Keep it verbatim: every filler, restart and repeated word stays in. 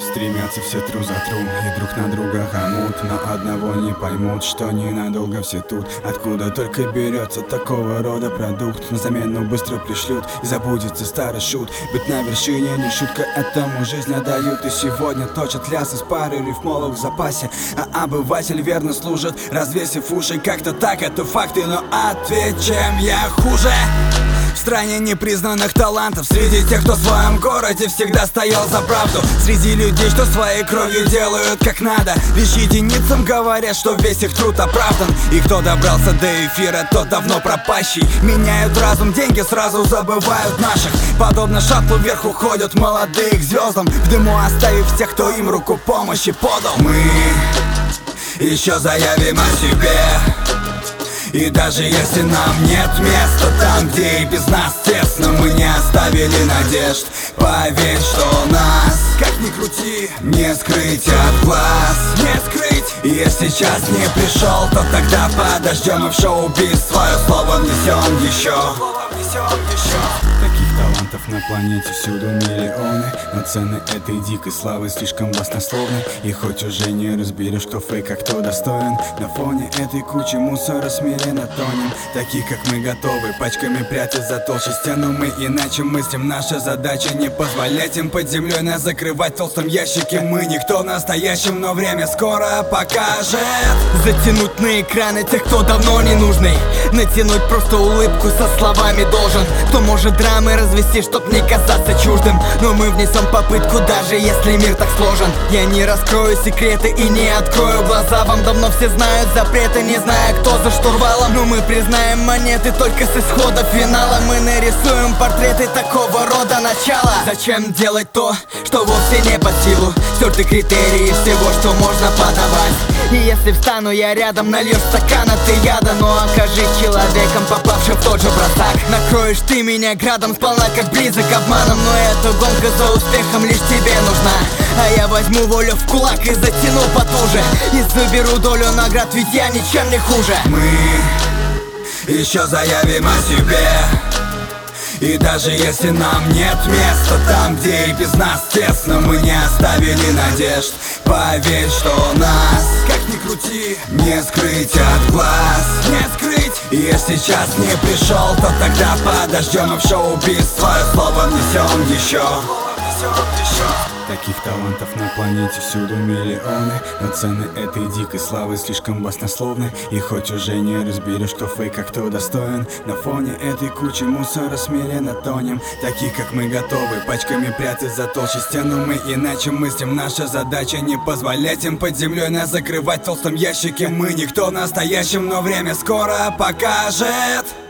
стремятся все тру за тру и друг на друга хамут, но одного не поймут, что ненадолго все тут. Откуда только берется такого рода продукт, на замену быстро пришлют и забудется старый шут. Быть на вершине не шутка, этому жизнь отдают. И сегодня точат ляс из пары рифмовок в запасе, а обыватель верно служит, развесив уши. Как-то так, это факты, но ответь, чем я хуже? В стране непризнанных талантов, среди тех, кто в своем городе всегда стоял за правду, среди людей, что своей кровью делают как надо, лишь единицам говорят, что весь их труд оправдан. И кто добрался до эфира, тот давно пропащий. Меняют разум, деньги сразу забывают наших. Подобно шаттлу вверх уходят молодые к звездам, в дыму оставив тех, кто им руку помощи подал. Мы еще заявим о себе, и даже если нам нет места там, где и без нас тесно, мы не оставили надежд. Поверь, что нас, как ни крути, не скрыть от глаз, не скрыть. И если сейчас не пришел, то тогда подождем и в шоу-биз свое слово внесем еще. Таких талантов на планете всюду миллионы, но цены этой дикой славы слишком баснословны. И хоть уже не разберешь, кто фейк, а кто достоин, на фоне этой кучи мусора смиренно тонем. Такие как мы готовы пачками прятать за толще стену. Мы иначе мыслим, наша задача не позволять им под землей нас закрывать в толстом ящике. Мы никто в настоящем, но время скоро покажет. Затянуть на экраны тех, кто давно не нужный, натянуть просто улыбку со словами должен. Кто может драмы развести, чтоб не казаться чуждым, но мы внесем попытку, даже если мир так сложен. Я не раскрою секреты и не открою глаза. Вам давно все знают запреты, не зная, кто за штурвалом. Но мы признаем монеты только с исхода финала. Мы нарисуем портреты такого рода начала. Зачем делать то, что вовсе не под силу? Стерты критерии всего, что можно подавать. И если встану я рядом, нальешь стакан, а ты яда, но окажись человеком, попавшим в тот же бросак. Накроешь ты меня градом сполна, как близок к обманам, но эта гонка за успехом лишь тебе нужна. А я возьму волю в кулак и затяну потуже, и заберу долю наград, ведь я ничем не хуже. Мы еще заявим о себе, и даже если нам нет места там, где и без нас тесно, мы не оставили надежд. Поверь, что нас, как ни крути, не скрыть от глаз, не скрыть. И если сейчас не пришел, то тогда подождем и в шоу-биз свое слово внесем еще. Таких талантов на планете всюду миллионы, но цены этой дикой славы слишком баснословны. И хоть уже не разберешь, кто фейк, а кто достоин, на фоне этой кучи мусора смиренно тонем. Таких как мы готовы пачками прятать за толще стену. Мы иначе мыслим, наша задача не позволять им под землей нас закрывать в толстом ящике. Мы никто в настоящем, но время скоро покажет.